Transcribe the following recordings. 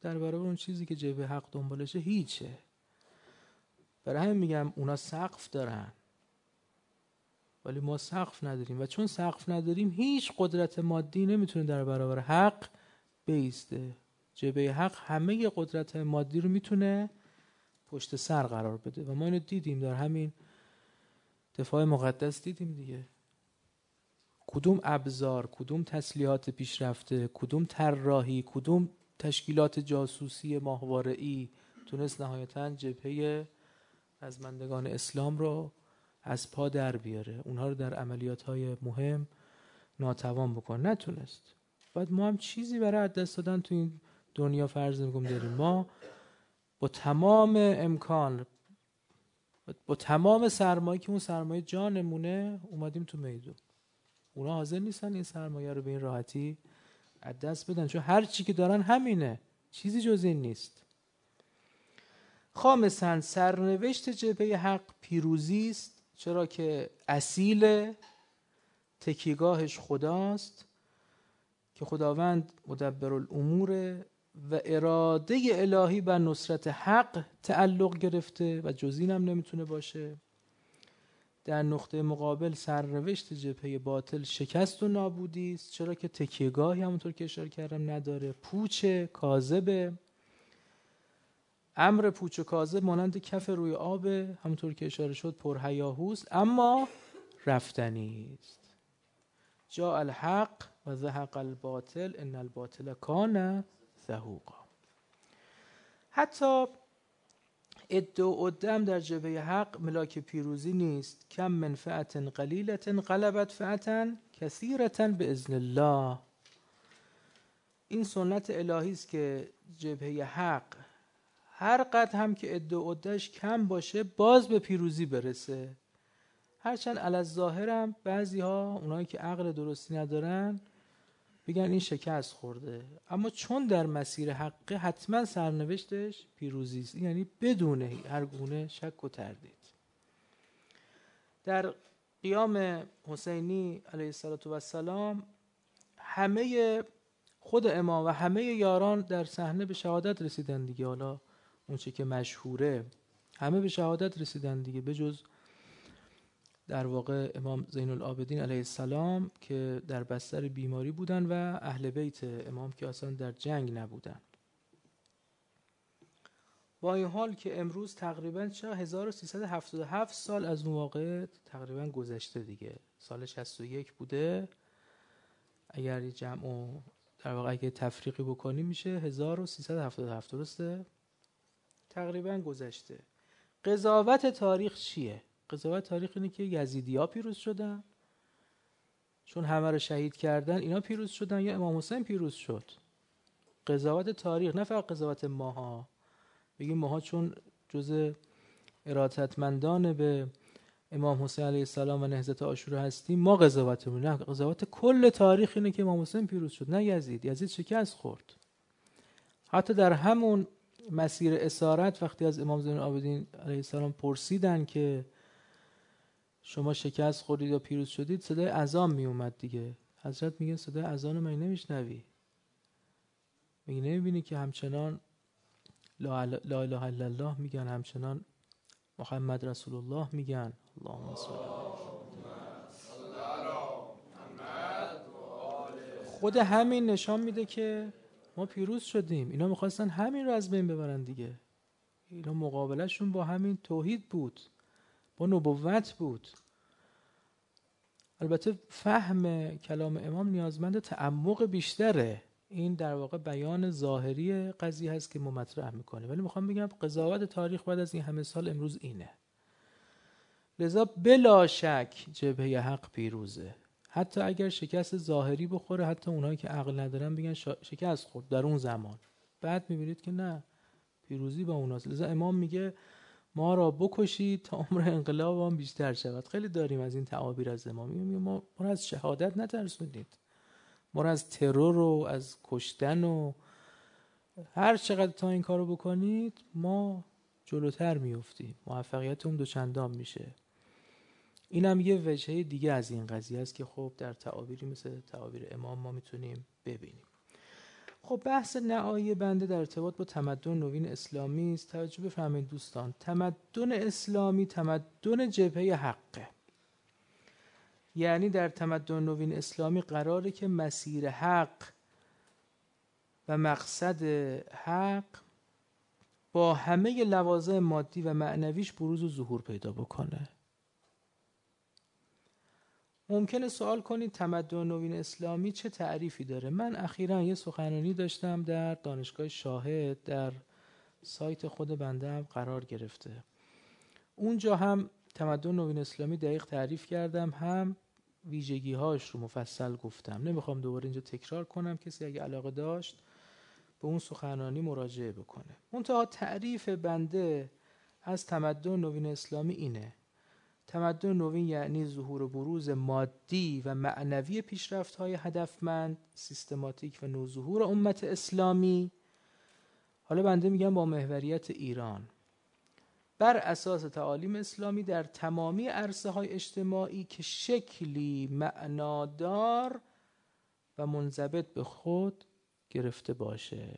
در برابر اون چیزی که جبهه حق دنبالشه هیچه. برای همین میگم اونا سقف دارن ولی ما سقف نداریم و چون سقف نداریم هیچ قدرت مادی نمیتونه در برابر حق بایسته. جبهه حق همه قدرت مادی رو میتونه پشت سر قرار بده و ما اینو دیدیم در همین دفاع مقدس دیدیم دیگه. کدوم ابزار، کدوم تسلیحات پیشرفته، کدوم طراحی، کدوم تشکیلات جاسوسی ماهواره‌ای تونست نهایتاً جبهه رزمندگان اسلام رو از پا در بیاره، اونها رو در عملیات‌های مهم ناتوان بکنه؟ نتونست. بعد ما هم چیزی برای از دست دادن تو این دنیا فرض می‌کنیم داریم. ما با تمام امکان، با تمام سرمایه که اون سرمایه جانمونه اومدیم تو میدون. اونا حاضر نیستن این سرمایه رو به این راحتی از دست بدن چون هر چی که دارن همینه، چیزی جز این نیست. خامساً سرنوشت جبهه حق پیروزی است، چرا که اصیل تکیهگاهش خداست که خداوند مدبر الامور و اراده الهی بر نصرت حق تعلق گرفته و جز این هم نمیتونه باشه. در نقطه مقابل سرنوشت جبهه باطل شکست و نابودی است، چرا که تکیهگاهی همونطور که اشاره کردم نداره، پوچ کاذبه. امر پوچ و کاذب مانند کف روی آب، همونطور که اشاره شد پرهیاهوست اما رفتنی است. جاء الحق و زهق الباطل ان الباطل کان زهوقا. حتی عده و عده هم در جبهه حق ملاک پیروزی نیست. کم من فئة قلیلة غلبت فئة کثیرة باذن الله. این سنت الهی است که جبهه حق هر قدر هم که عده و عده‌اش کم باشه باز به پیروزی برسه. هرچند الظاهر هم بعضی‌ها اونایی که عقل درستی ندارن بگن این شکست خورده، اما چون در مسیر حق حتما سرنوشتش پیروزی است، یعنی بدون هر گونه شک و تردید. در قیام حسینی علیه السلام همه خود امام و همه یاران در صحنه به شهادت رسیدن دیگه. حالا اون چه که مشهوره همه به شهادت رسیدن دیگه، به جز در واقع امام زین العابدین علیه السلام که در بستر بیماری بودن و اهل بیت امام که اصلا در جنگ نبودن. با این حال که امروز تقریبا 1377 سال از اون واقع تقریبا گذشته دیگه. سال 61 بوده، اگر جمع و در واقع اگه تفریقی بکنیم میشه 1377، درسته؟ تقریبا گذشته. قضاوت تاریخ چیه؟ قضاوت تاریخ اینه که یزیدی‌ها پیروز شدن چون همه رو شهید کردن، اینا پیروز شدن، یا امام حسین پیروز شد. قضاوت تاریخ، نه فقط قضاوت ماها. بگیم ماها چون جز ارادتمندان به امام حسین علیه السلام و نهضت عاشورا هستیم ما قضاوتمون، نه، قضاوت کل تاریخ اینه که امام حسین پیروز شد، نه یزید. یزید شکست خورد. حتی در همون مسیر اسارت وقتی از امام زین العابدین علیه السلام پرسیدن که شما شکست خوردید یا پیروز شدید، صدای اذان می اومد دیگه. حضرت میگه صدای اذان من نمیشنوی؟ میگه نمیبینی که همچنان لا اله الا الله میگن، همچنان محمد رسول الله میگن. اللهم صل خود همین نشان میده که ما پیروز شدیم. اینا میخواستن همین رو از بین ببرن دیگه. اینا مقابلشون با همین توحید بود، با نبوت بود. البته فهم کلام امام نیازمند تعمق بیشتره. این در واقع بیان ظاهری قضیه هست که ما مطرح میکنه، ولی میخوام بگم قضاوت تاریخ بعد از این همه سال امروز اینه. لذا بلا شک جبهه حق پیروزه، حتی اگر شکست ظاهری بخوره. حتی اونایی که عقل ندارن بگن شکست خورد در اون زمان، بعد میبینید که نه، پیروزی با اوناست. لذا امام میگه ما را بکشید تا عمر انقلاب هم بیشتر شود. خیلی داریم از این تعابیر از امام. میگه ما را از شهادت نترسونید، ما را از ترور و از کشتن و هر چقدر تا این کارو بکنید ما جلوتر میافتیم، موفقیتمون دوچندان میشه. اینم یه وجهه دیگه از این قضیه است که خب در تعابیری مثل تعابیر امام ما میتونیم ببینیم. خب بحث نهایی بنده در ارتباط با تمدن نوین اسلامی است. توجه بفرمایید دوستان، تمدن اسلامی تمدن جبهه حقه. یعنی در تمدن نوین اسلامی قراره که مسیر حق و مقصد حق با همه لوازم مادی و معنویش بروز و ظهور پیدا بکنه. ممکنه سوال کنید تمدن نوین اسلامی چه تعریفی داره؟ من اخیراً یه سخنرانی داشتم در دانشگاه شاهد، در سایت خود بنده هم قرار گرفته. اونجا هم تمدن نوین اسلامی دقیق تعریف کردم، هم ویژگی‌هاش رو مفصل گفتم. نمیخوام دوباره اینجا تکرار کنم، کسی اگه علاقه داشت به اون سخنرانی مراجعه بکنه. منتها تعریف بنده از تمدن نوین اسلامی اینه: تمدن نوین یعنی ظهور و بروز مادی و معنوی پیشرفت‌های هدفمند، سیستماتیک و نوظهور امت اسلامی. حالا بنده میگم با محوریت ایران، بر اساس تعالیم اسلامی در تمامی عرصه‌های اجتماعی که شکلی معنادار و منضبط به خود گرفته باشه.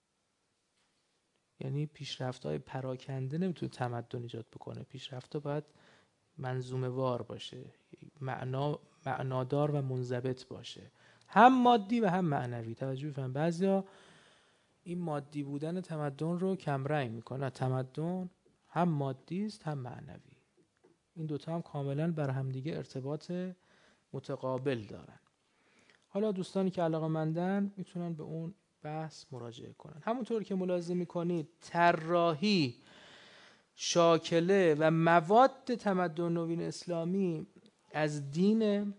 یعنی پیشرفت‌های پراکنده نمیتونه تمدن ایجاد بکنه. پیشرفت‌ها باید منظومه وار باشه، معنادار و منضبط باشه، هم مادی و هم معنوی. توجه بفرمایید، بعضیا این مادی بودن تمدن رو کمرنگ میکنه. تمدن هم مادی است هم معنوی. این دوتا هم کاملا بر هم دیگه ارتباط متقابل دارن. حالا دوستانی که علاقه‌مندن میتونن به اون بحث مراجعه کنن. همونطور که ملاحظه میکنید طراحی، شاکله و مواد تمدن نوین اسلامی از دین.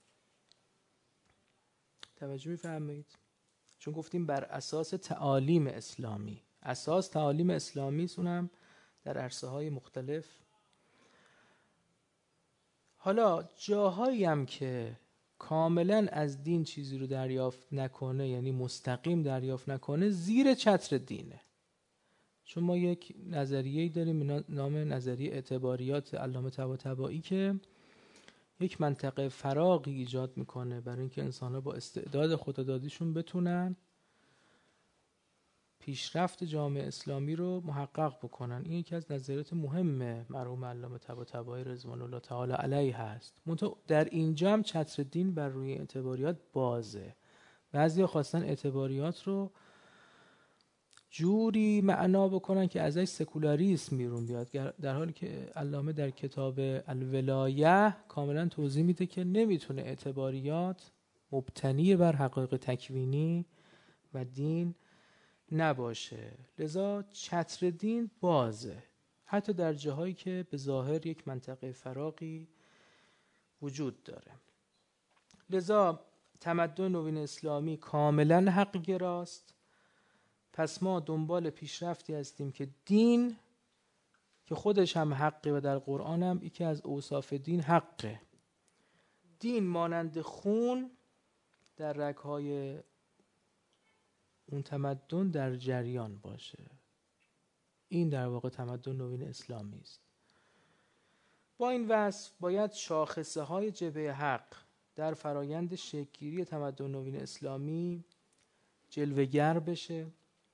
توجه می‌فرمایید؟ چون گفتیم بر اساس تعالیم اسلامی. اساس تعالیم اسلامی است، اونم در عرصه‌های مختلف. حالا جاهایی هم که کاملا از دین چیزی رو دریافت نکنه، یعنی مستقیم دریافت نکنه، زیر چتر دینه. چون ما یک نظریه‌ای داریم نام نظریه اعتباریات علامه طباطبایی که یک منطقه فراغی ایجاد میکنه برای اینکه انسان‌ها با استعداد خدادادیشون بتونن پیشرفت جامعه اسلامی رو محقق بکنن. این یکی از نظریات مهم مرحوم علامه طباطبایی رضوان الله تعالی علیه هست. منتها در اینجا هم چتر دین بر روی اعتباریات بازه. بعضیا خواستن اعتباریات رو جوری معنا بکنن که ازش سکولاریسم بیرون بیاد، در حالی که علامه در کتاب الولایه کاملا توضیح میده که نمیتونه اعتباریات مبتنی بر حقایق تکوینی و دین نباشه. لذا چتر دین بازه، حتی در جاهایی که به ظاهر یک منطقه فراغی وجود داره. لذا تمدن نوین اسلامی کاملا حق گراست. پس ما دنبال پیشرفتی هستیم که دین که خودش هم حقه و در قرآن هم یکی از اوصاف دین حقه. دین مانند خون در رگ‌های اون تمدن در جریان باشه. این در واقع تمدن نوین اسلامی است. با این وصف باید شاخصه های جبهه حق در فرایند شکل‌گیری تمدن نوین اسلامی جلوه‌گر بشه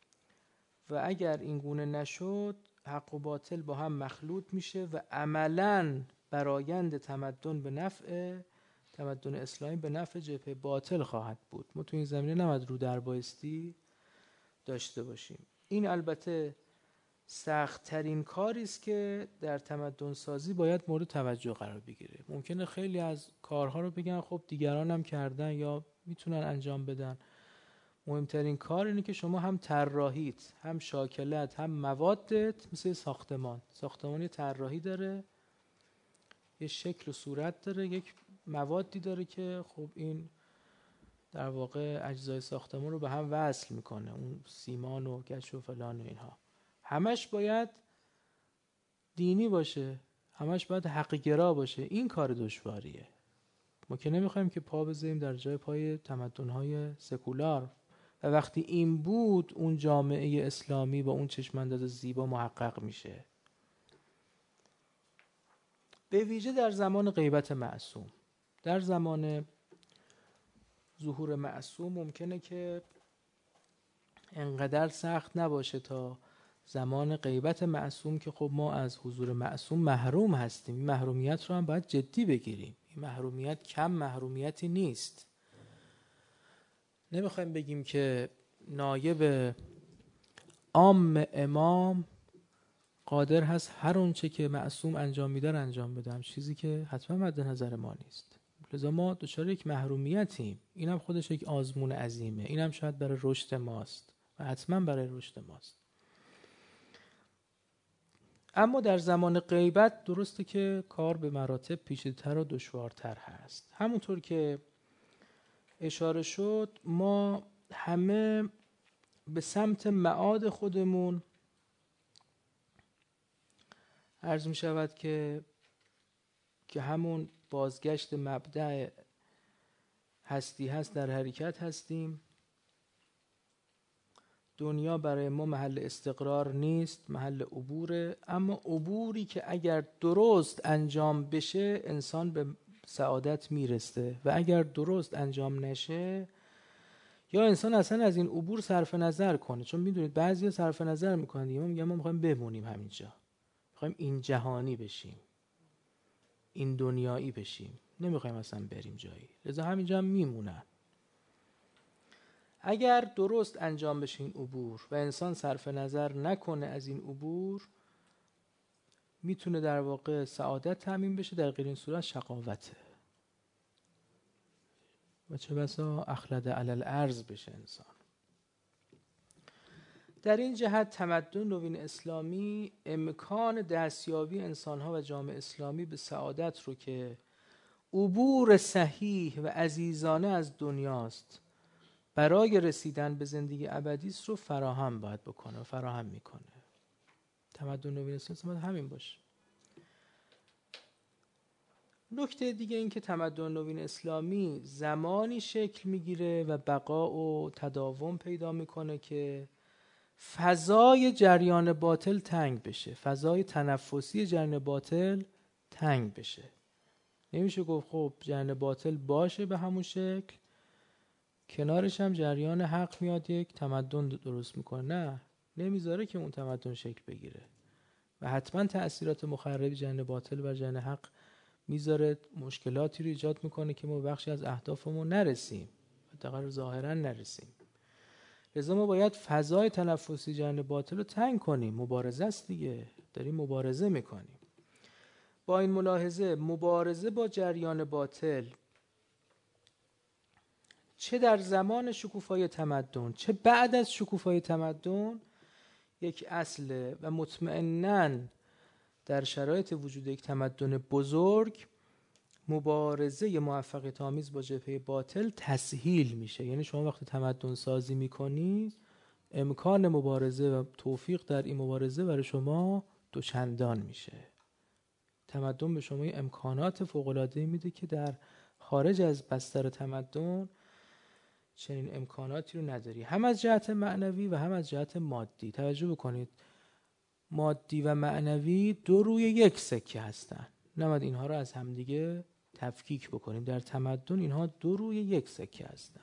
و اگر این گونه نشد حق و باطل با هم مخلوط میشه و عملاً برآیند تمدن به نفع تمدن اسلامی به نفع جبهه باطل خواهد بود. ما تو این زمینه نباید رو در بایستی داشته باشیم. این البته سخت ترین کاری است که در تمدن سازی باید مورد توجه قرار بگیره. ممکنه خیلی از کارها رو بگن خب دیگران هم کردن یا میتونن انجام بدن. مهمترین کار اینه که شما هم طراحیت، هم شاکلت، هم موادت مثل ساختمان یه طراحی داره، یه شکل و صورت داره، یک موادی داره که خب این در واقع اجزای ساختمان رو به هم وصل میکنه، اون سیمان و گچ و فلان و اینها. همش باید دینی باشه، همش باید حق گرا باشه. این کار دشواریه. ما که نمیخوایم که پا بذاریم در جای پای تمدن‌های سکولار. و وقتی این بود اون جامعه اسلامی با اون چشمانداز زیبا محقق میشه. به ویژه در زمان غیبت معصوم، در زمان ظهور معصوم ممکنه که انقدر سخت نباشه تا زمان غیبت معصوم که خب ما از حضور معصوم محروم هستیم. این محرومیت رو هم باید جدی بگیریم. این محرومیت کم محرومیتی نیست. نمیخوایم بگیم که نایب عام امام قادر هست هر اونچه که معصوم انجام میده رو انجام بدم، چیزی که حتما مد نظر ما نیست. لذا ما دچار یک محرومیتیم. اینم خودش یک آزمون عظیمه. اینم شاید برای رشد ماست و حتما برای رشد ماست. اما در زمان غیبت درسته که کار به مراتب پیچیده‌تر و دشوارتر هست. همونطور که اشاره شد ما همه به سمت معاد خودمون عرض می شود که همون بازگشت مبدأ هستی هست در حرکت هستیم. دنیا برای ما محل استقرار نیست، محل عبوره. اما عبوری که اگر درست انجام بشه انسان به سعادت میرسه و اگر درست انجام نشه یا انسان اصلا از این عبور صرف نظر کنه. چون میدونید بعضیا صرف نظر میکنن دیگه، ما میگم ما میخوایم بمونیم همینجا، میخوایم این جهانی بشیم، این دنیایی بشیم، نمیخوایم اصلا بریم جایی، لذا همینجا هم میمونن. اگر درست انجام بشه این عبور و انسان صرف نظر نکنه از این عبور، میتونه در واقع سعادت تامین بشه، در غیر این صورت شقاوته و چه بسا اخلد علی الارض بشه انسان. در این جهت تمدن نوین اسلامی امکان دستیابی انسانها و جامعه اسلامی به سعادت رو که عبور صحیح و عزیزانه از دنیاست برای رسیدن به زندگی ابدی است رو فراهم باید بکنه و فراهم میکنه. تمدن نوین اسلامی همین باشه. نکته دیگه این که تمدن نوین اسلامی زمانی شکل میگیره و بقا و تداوم پیدا میکنه که فضای جریان باطل تنگ بشه، فضای تنفسی جریان باطل تنگ بشه. نمیشه گفت خب جریان باطل باشه به همون شکل، کنارش هم جریان حق میاد یک تمدن درست میکنه. نه، نمیذاره که اون تمدن شکل بگیره و حتما تأثیرات مخربی جریان باطل و جریان حق میذاره، مشکلاتی رو ایجاد میکنه که ما بخشی از اهدافمون نرسیم، حداقل ظاهرا نرسیم. لذا ما باید فضای تنفسی جریان باطل رو تنگ کنیم. مبارزه است دیگه، داریم مبارزه میکنیم. با این ملاحظه مبارزه با جریان باطل چه در زمان شکوفایی تمدن چه بعد از شکوفایی تمدن یک اصله و مطمئناً در شرایط وجود یک تمدن بزرگ مبارزه موفقیت آمیز با جبهه باطل تسهیل میشه. یعنی شما وقتی تمدن سازی میکنی امکان مبارزه و توفیق در این مبارزه برای شما دوچندان میشه. تمدن به شما امکانات فوق‌العاده‌ای میده که در خارج از بستر تمدن چنین امکاناتی رو نداری، هم از جهت معنوی و هم از جهت مادی. توجه بکنید، مادی و معنوی دو روی یک سکه هستن، نباید اینها رو از همدیگه تفکیک بکنیم. در تمدن اینها دو روی یک سکه هستن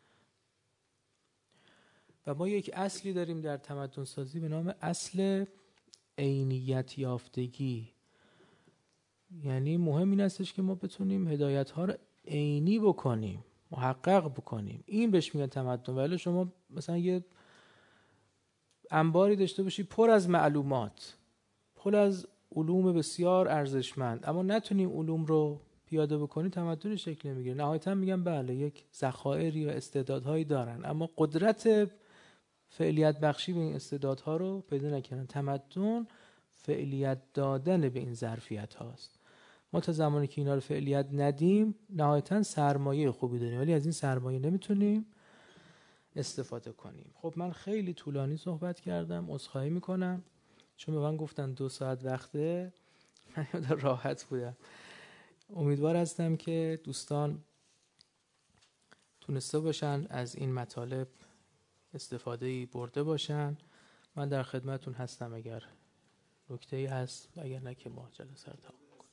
و ما یک اصلی داریم در تمدن سازی به نام اصل عینیت یافتگی. یعنی مهم این استش که ما بتونیم هدایت ها رو عینی بکنیم، محقق بکنیم. این بهش میگن تمدن. ولی شما مثلا یه انباری داشته باشی پر از معلومات، پر از علوم بسیار ارزشمند، اما نتونی علوم رو پیاده بکنی، تمدن شکل نمیگیره. نهایتا میگن بله یک ذخایری و استعدادهایی دارن اما قدرت فعلیت بخشی به این استعدادها رو پیدا نکردن. تمدن فعلیت دادن به این ظرفیت هاست. ما تا زمانی که اینا رو فعلیت ندیم نهایتا سرمایه خوبی داریم ولی از این سرمایه نمیتونیم استفاده کنیم. خب من خیلی طولانی صحبت کردم، عذرخواهی میکنم چون به من گفتن 2 ساعت وقته، من راحت بودم. امیدوار هستم که دوستان تونسته باشن از این مطالب استفاده‌ای برده باشن. من در خدمتون هستم اگر نکته‌ای هست، اگر نه که ما جلسه رو تمام کنیم.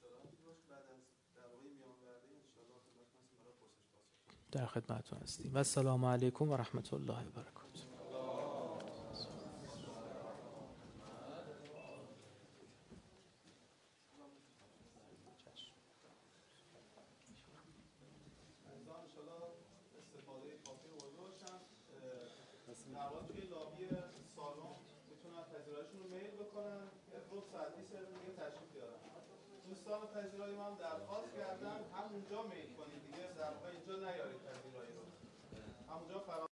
در خدمتون هستیم و السلام علیکم و رحمت الله و برکاته. توی لابی سالن میتونن پذیراییشون رو میل بکنن یه رو ساعتی سر دیگه تشریف بیارن. دوستان پذیرایی من درخواست کردن همونجا میل کنید دیگه، در واقع اینجا نیارید پذیرایی رو، همونجا